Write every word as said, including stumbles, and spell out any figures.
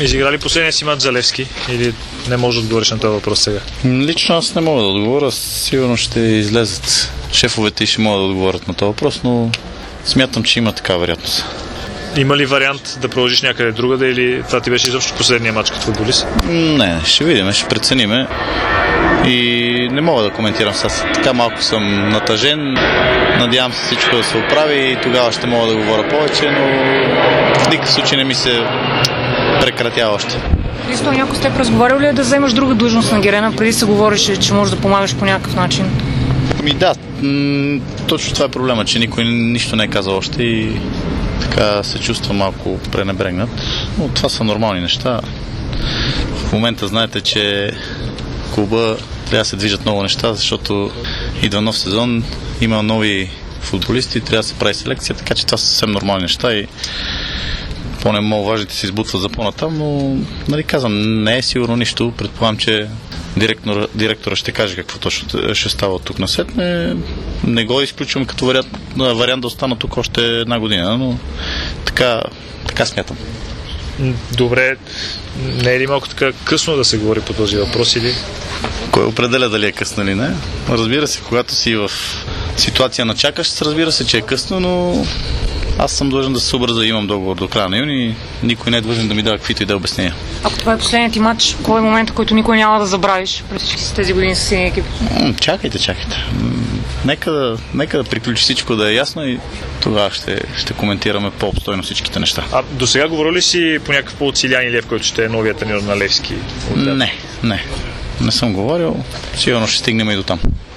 изиграли последния си мач за Левски или не можеш да отговориш на този въпрос сега? Лично аз не мога да отговоря. Сигурно ще излезат шефовете и ще могат да отговорят на този въпрос, но смятам, че има такава вероятност. Има ли вариант да продължиш някъде другаде или това ти беше изобщо последния мач като футболист? Не, ще видим, ще прецениме. И не мога да коментирам сега. Така малко съм натъжен. Надявам се всичко да се оправи и тогава ще мога да говоря повече, но в никакъв случай не ми се прекратява още. Христо, някой с теб разговарял ли е да вземаш друга длъжност на Герена? Преди се говореше, че можеш да помагаш по някакъв начин. Ми да, м- точно това е проблема, че никой нищо не е казал още и така се чувства малко пренебрегнат. Но това са нормални неща. В момента знаете, че клуба трябва да се движат много неща, защото идва нов сезон, има нови футболисти, трябва да се прави селекция, така че това са съвсем нормални неща и по-немаловажните се избутват за по-натам, но нали казвам, не е сигурно нищо. Предполагам, че директор, директора ще каже какво точно ще става от тук на след. Не, не го изключвам като вариант, вариант да остана тук още една година, но така, така смятам. Добре, не е ли малко така късно да се говори по този въпрос или? Кой определя дали е късно или не? Разбира се, когато си в ситуация на чакащ, разбира се, че е късно, но аз съм длъжен да се съобразя, имам договор до края на юни и никой не е длъжен да ми дава каквито и да обяснения. Ако това е последният ти матч, кой е момента, който никой няма да забравиш през всички тези години с синия екип? М, чакайте, чакайте. М, нека, да, нека да приключи всичко да е ясно и тогава ще, ще коментираме по-обстойно всичките неща. А до сега говорил ли си по някакъв повод с Илиян Илиев, който ще е новият треньор на Левски? Не, не. Не съм говорил. Сигурно ще стигнем и до там.